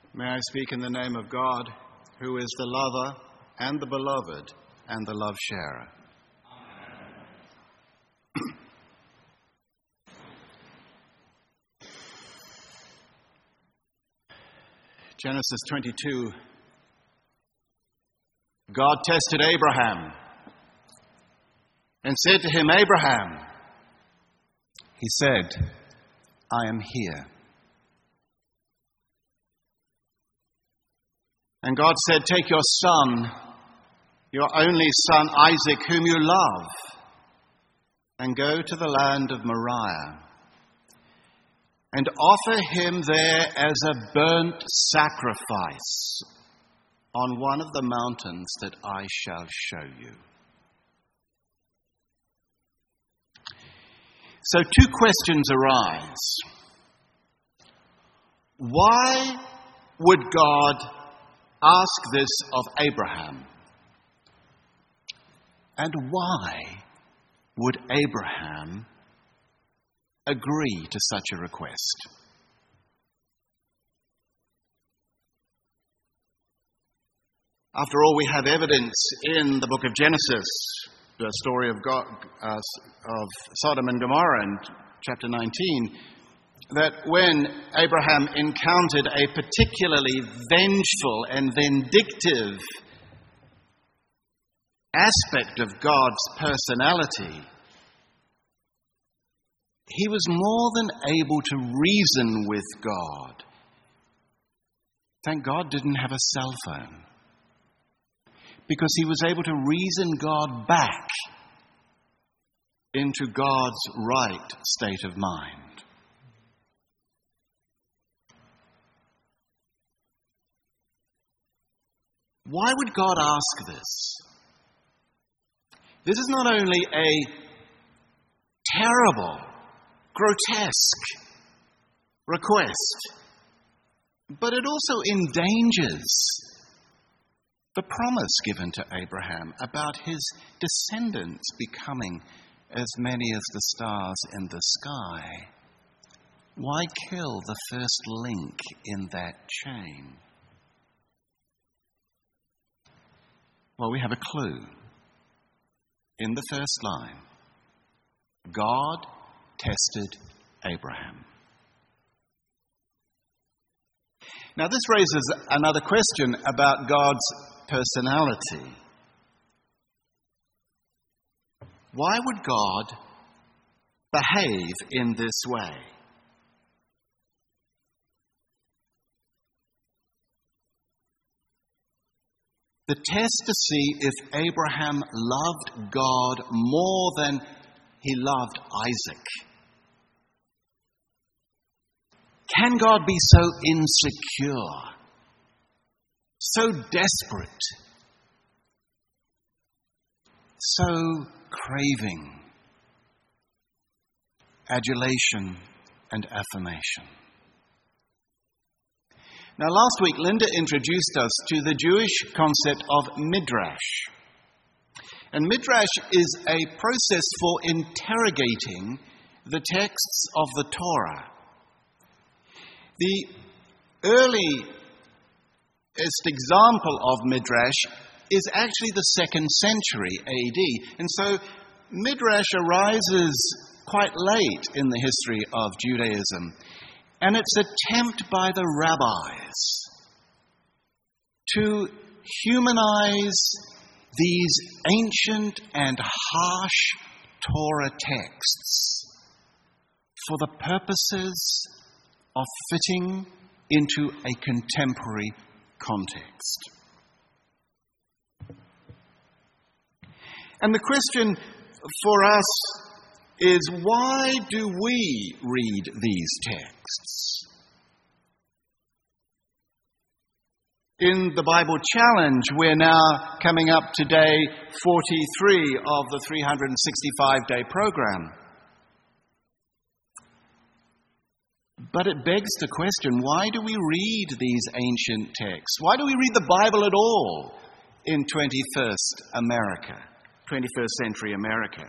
May I speak in the name of God, who is the lover and the beloved and the love sharer. Genesis 22. God tested Abraham and said to him, Abraham. He said, I am here. And God said, take your son, your only son Isaac, whom you love, and go to the land of Moriah, and offer him there as a burnt sacrifice on one of the mountains that I shall show you. So two questions arise. Why would God ask this of Abraham? And why would Abraham agree to such a request? After all, we have evidence in the book of Genesis, the story of Sodom and Gomorrah in chapter 19, that when Abraham encountered a particularly vengeful and vindictive aspect of God's personality, he was more than able to reason with God. Thank God didn't have a cell phone, because he was able to reason God back into God's right state of mind. Why would God ask this? This is not only a terrible, grotesque request, but it also endangers the promise given to Abraham about his descendants becoming as many as the stars in the sky. Why kill the first link in that chain? Well, we have a clue in the first line. God tested Abraham. Now, this raises another question about God's personality. Why would God behave in this way? The test to see if Abraham loved God more than he loved Isaac. Can God be so insecure, so desperate, so craving adulation and affirmation? Now, last week, Linda introduced us to the Jewish concept of midrash. And midrash is a process for interrogating the texts of the Torah. The earliest example of midrash is actually the 2nd century AD. And so midrash arises quite late in the history of Judaism. And it's an attempt by the rabbis to humanize these ancient and harsh Torah texts for the purposes of fitting into a contemporary context. And the question for us is, why do we read these texts? In the Bible Challenge, we're now coming up to day 43 of the 365-day program. But it begs the question, why do we read these ancient texts? Why do we read the Bible at all in 21st century America?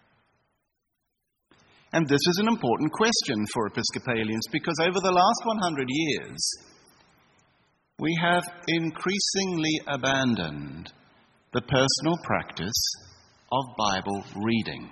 And this is an important question for Episcopalians, because over the last 100 years, we have increasingly abandoned the personal practice of Bible reading.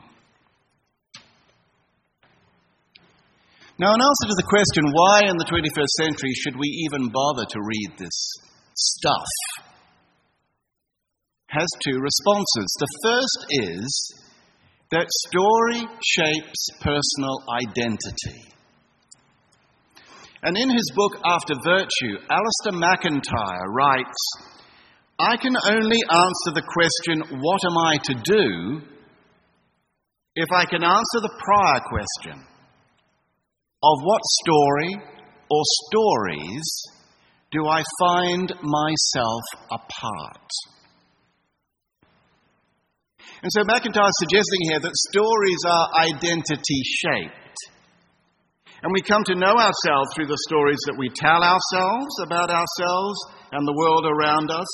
Now, in answer to the question, why in the 21st century should we even bother to read this stuff, has two responses. The first is that story shapes personal identity. And in his book, After Virtue, Alistair McIntyre writes, "I can only answer the question, what am I to do, if I can answer the prior question of what story or stories do I find myself a part?" And so McIntyre is suggesting here that stories are identity-shaped. And we come to know ourselves through the stories that we tell ourselves about ourselves and the world around us.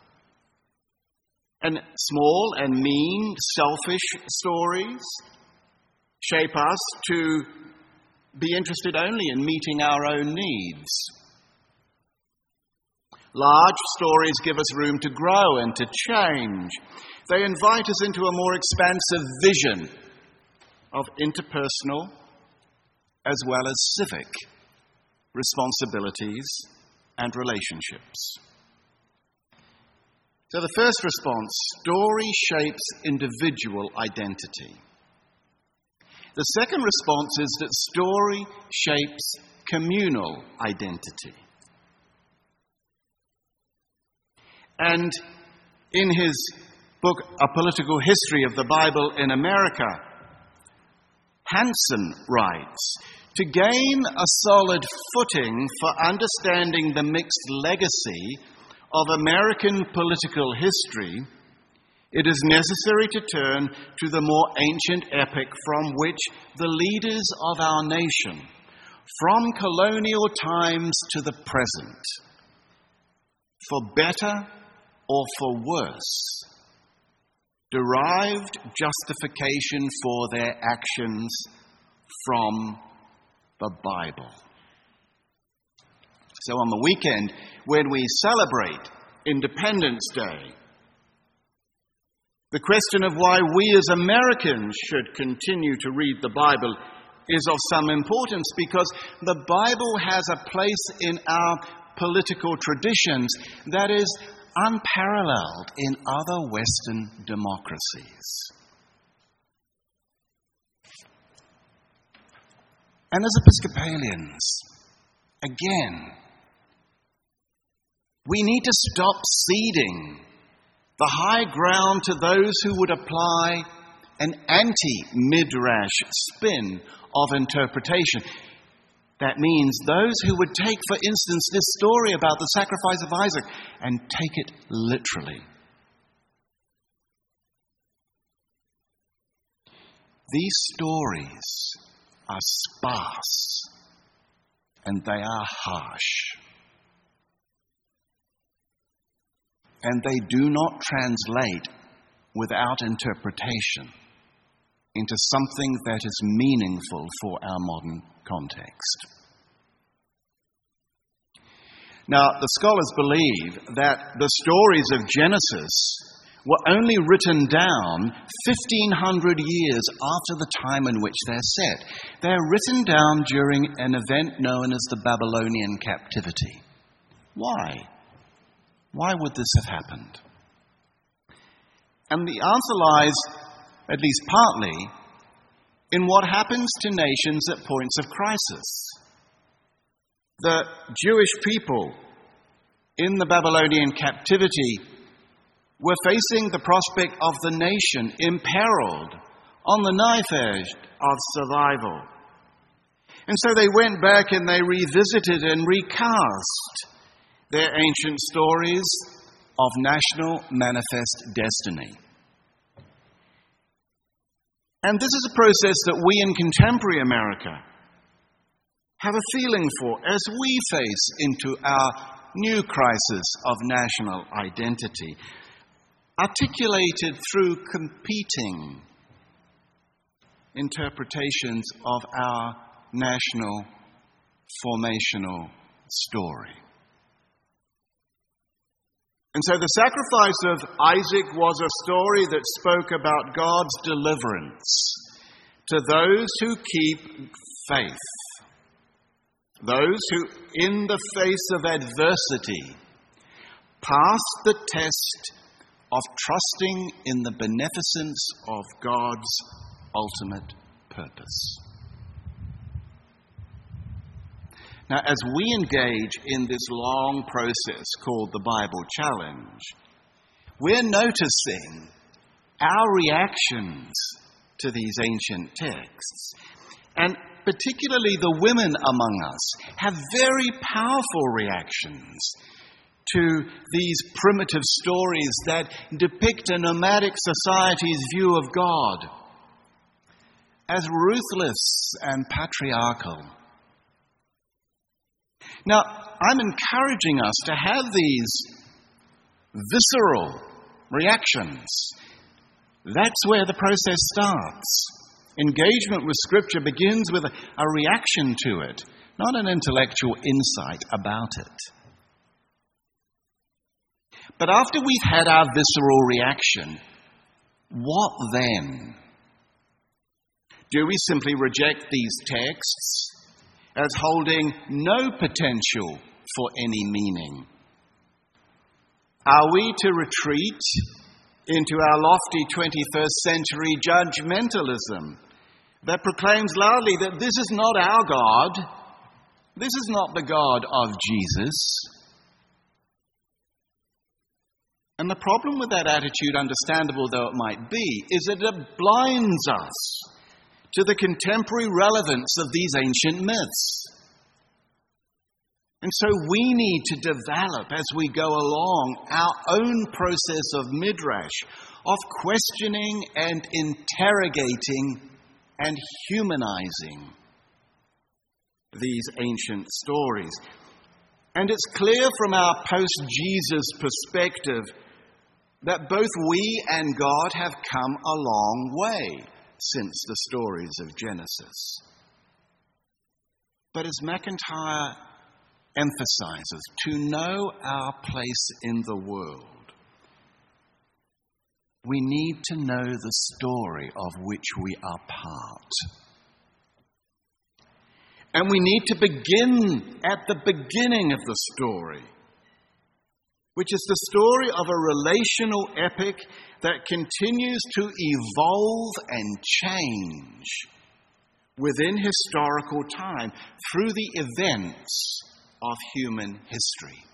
And small and mean, selfish stories shape us to be interested only in meeting our own needs. Large stories give us room to grow and to change. They invite us into a more expansive vision of interpersonal as well as civic responsibilities and relationships. So the first response, story shapes individual identity. The second response is that story shapes communal identity. And in his book, A Political History of the Bible in America, Hansen writes, "To gain a solid footing for understanding the mixed legacy of American political history, it is necessary to turn to the more ancient epic from which the leaders of our nation, from colonial times to the present, for better or for worse, derived justification for their actions from the Bible." So on the weekend, when we celebrate Independence Day, the question of why we as Americans should continue to read the Bible is of some importance, because the Bible has a place in our political traditions that is unparalleled in other Western democracies. And as Episcopalians, again, we need to stop ceding the high ground to those who would apply an anti-midrash spin of interpretation. That means those who would take, for instance, this story about the sacrifice of Isaac and take it literally. These stories are sparse and they are harsh. And they do not translate without interpretation into something that is meaningful for our modern context. Now, the scholars believe that the stories of Genesis were only written down 1,500 years after the time in which they're set. They're written down during an event known as the Babylonian captivity. Why? Why would this have happened? And the answer lies, at least partly, in what happens to nations at points of crisis. The Jewish people in the Babylonian captivity were facing the prospect of the nation imperiled on the knife edge of survival. And so they went back and they revisited and recast their ancient stories of national manifest destiny. And this is a process that we in contemporary America have a feeling for as we face into our new crisis of national identity, articulated through competing interpretations of our national formational story. And so the sacrifice of Isaac was a story that spoke about God's deliverance to those who keep faith, those who, in the face of adversity, pass the test of trusting in the beneficence of God's ultimate purpose. Now, as we engage in this long process called the Bible Challenge, we're noticing our reactions to these ancient texts. And particularly the women among us have very powerful reactions to these primitive stories that depict a nomadic society's view of God as ruthless and patriarchal. Now, I'm encouraging us to have these visceral reactions. That's where the process starts. Engagement with Scripture begins with a reaction to it, not an intellectual insight about it. But after we've had our visceral reaction, what then? Do we simply reject these texts as holding no potential for any meaning? Are we to retreat into our lofty 21st century judgmentalism that proclaims loudly that this is not our God, this is not the God of Jesus? And the problem with that attitude, understandable though it might be, is that it blinds us to the contemporary relevance of these ancient myths. And so we need to develop, as we go along, our own process of midrash, of questioning and interrogating and humanizing these ancient stories. And it's clear from our post-Jesus perspective that both we and God have come a long way since the stories of Genesis. But as MacIntyre emphasizes, to know our place in the world, we need to know the story of which we are part. And we need to begin at the beginning of the story, which is the story of a relational epic that continues to evolve and change within historical time through the events of human history.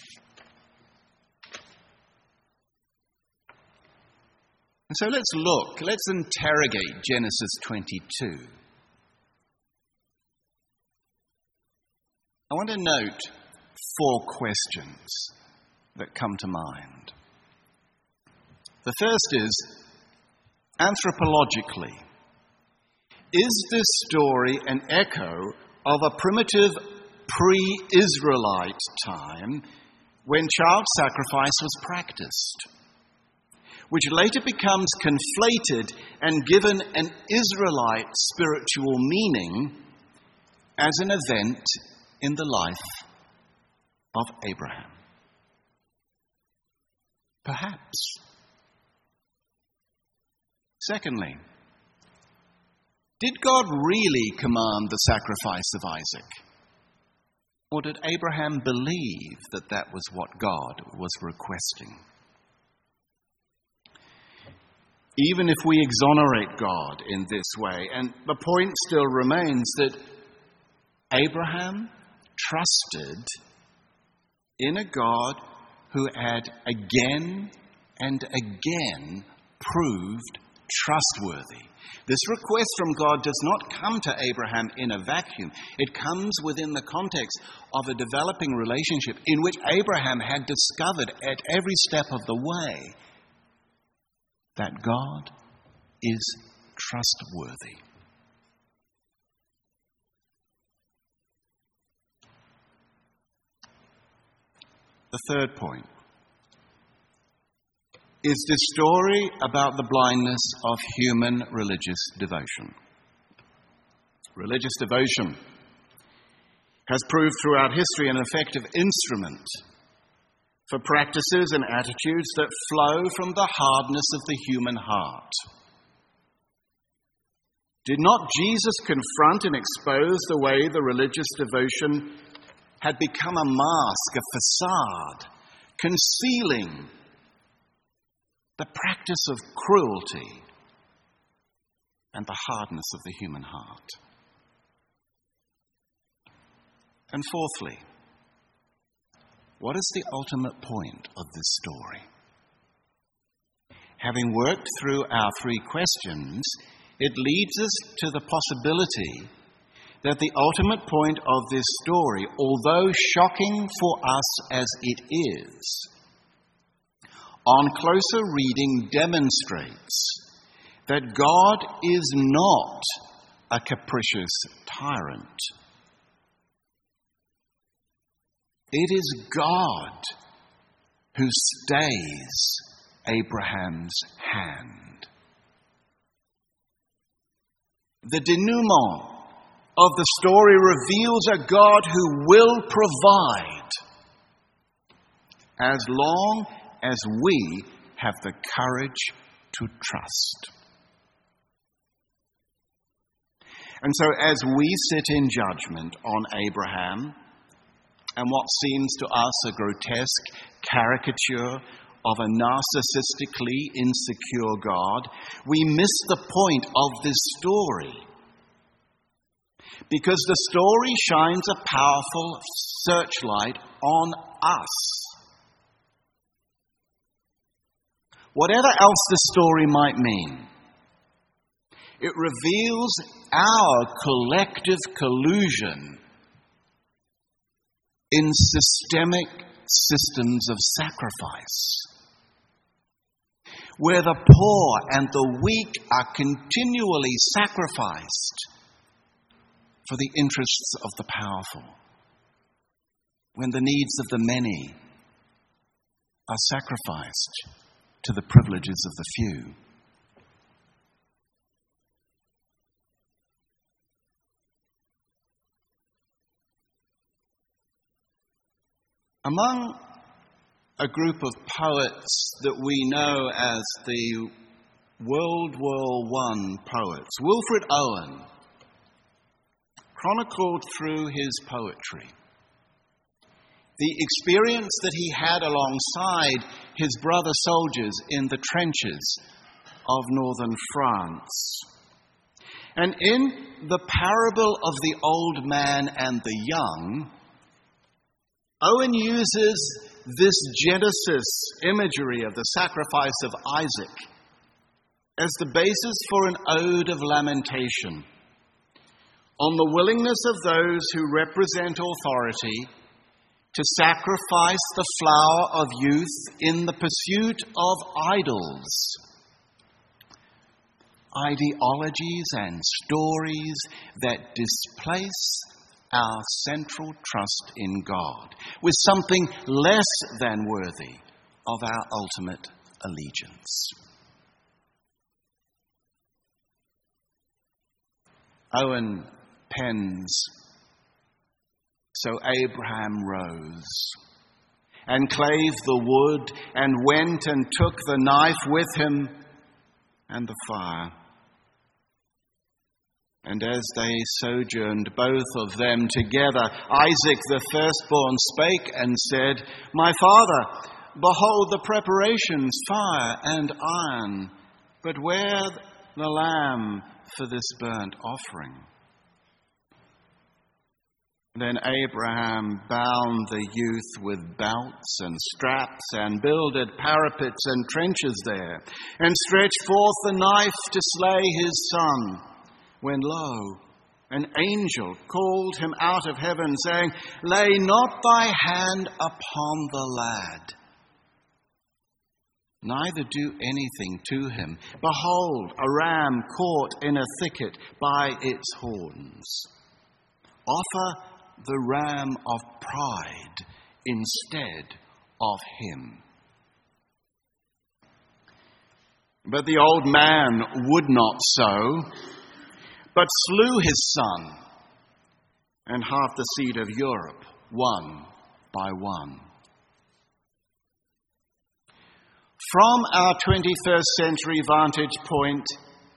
And so let's interrogate Genesis 22. I want to note 4 questions that come to mind. The first is, anthropologically, is this story an echo of a primitive pre-Israelite time when child sacrifice was practiced, which later becomes conflated and given an Israelite spiritual meaning as an event in the life of Abraham? Perhaps. Secondly, did God really command the sacrifice of Isaac? Or did Abraham believe that that was what God was requesting? Even if we exonerate God in this way, and the point still remains that Abraham trusted in a God who had again and again proved trustworthy. This request from God does not come to Abraham in a vacuum. It comes within the context of a developing relationship in which Abraham had discovered at every step of the way that God is trustworthy. The third point is this story about the blindness of human religious devotion. Religious devotion has proved throughout history an effective instrument for practices and attitudes that flow from the hardness of the human heart. Did not Jesus confront and expose the way the religious devotion had become a mask, a facade, concealing the practice of cruelty and the hardness of the human heart? And fourthly, what is the ultimate point of this story? Having worked through our three questions, it leads us to the possibility that the ultimate point of this story, although shocking for us as it is, on closer reading demonstrates that God is not a capricious tyrant. It is God who stays Abraham's hand. The denouement of the story reveals a God who will provide as long as we have the courage to trust. And so as we sit in judgment on Abraham and what seems to us a grotesque caricature of a narcissistically insecure God, we miss the point of this story. Because the story shines a powerful searchlight on us. Whatever else the story might mean, it reveals our collective collusion in systemic systems of sacrifice, where the poor and the weak are continually sacrificed for the interests of the powerful, when the needs of the many are sacrificed to the privileges of the few. Among a group of poets that we know as the World War I poets, Wilfred Owen chronicled through his poetry the experience that he had alongside his brother soldiers in the trenches of northern France. And in the parable of the old man and the young, Owen uses this Genesis imagery of the sacrifice of Isaac as the basis for an ode of lamentation on the willingness of those who represent authority to sacrifice the flower of youth in the pursuit of idols, ideologies and stories that displace our central trust in God with something less than worthy of our ultimate allegiance. Owen pens, "So Abraham rose and clave the wood and went and took the knife with him and the fire. And as they sojourned, both of them together, Isaac the firstborn spake and said, My father, behold the preparations, fire and iron, but where the lamb for this burnt offering? Then Abraham bound the youth with belts and straps and builded parapets and trenches there, and stretched forth the knife to slay his son. When lo, an angel called him out of heaven, saying, Lay not thy hand upon the lad, neither do anything to him. Behold, a ram caught in a thicket by its horns. Offer the ram of pride instead of him. But the old man would not so, but slew his son and half the seed of Europe, one by one. From our 21st century vantage point,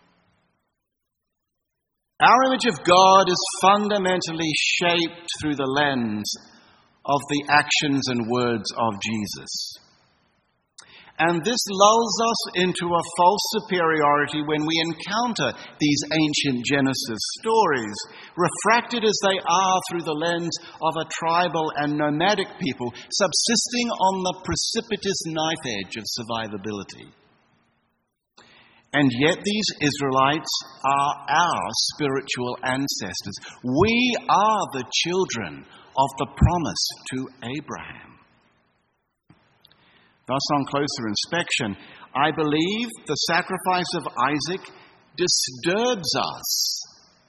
our image of God is fundamentally shaped through the lens of the actions and words of Jesus. And this lulls us into a false superiority when we encounter these ancient Genesis stories, refracted as they are through the lens of a tribal and nomadic people subsisting on the precipitous knife edge of survivability. And yet these Israelites are our spiritual ancestors. We are the children of the promise to Abraham. Thus, on closer inspection, I believe the sacrifice of Isaac disturbs us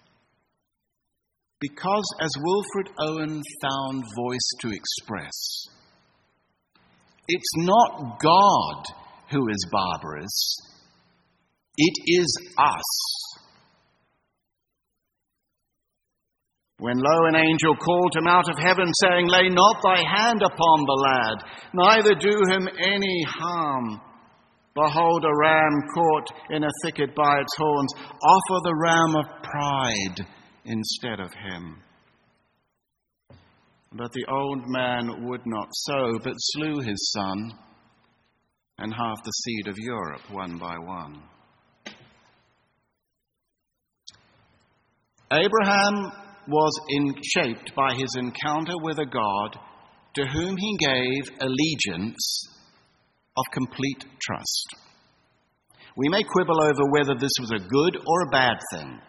because, as Wilfred Owen found voice to express, it's not God who is barbarous, it is us. When lo, an angel called him out of heaven, saying, "Lay not thy hand upon the lad, neither do him any harm. Behold, a ram caught in a thicket by its horns. Offer the ram of pride instead of him." But the old man would not so, but slew his son, and half the seed of Europe one by one. Abraham was shaped by his encounter with a God to whom he gave allegiance of complete trust. We may quibble over whether this was a good or a bad thing,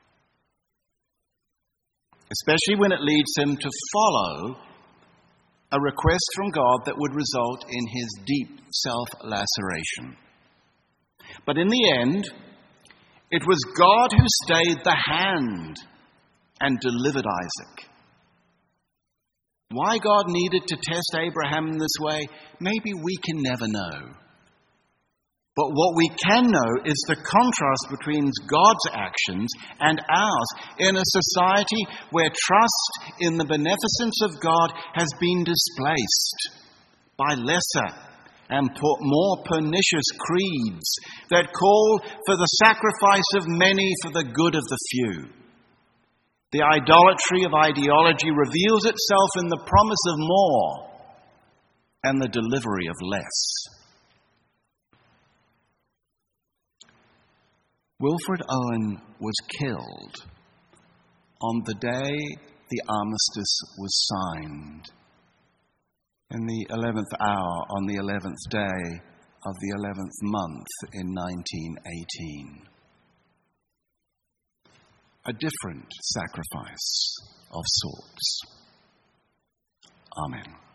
especially when it leads him to follow a request from God that would result in his deep self-laceration. But in the end, it was God who stayed the hand and delivered Isaac. Why God needed to test Abraham in this way, maybe we can never know. But what we can know is the contrast between God's actions and ours in a society where trust in the beneficence of God has been displaced by lesser and more pernicious creeds that call for the sacrifice of many for the good of the few. The idolatry of ideology reveals itself in the promise of more and the delivery of less. Wilfred Owen was killed on the day the armistice was signed, in the 11th hour on the 11th day of the 11th month in 1918. A different sacrifice of sorts. Amen.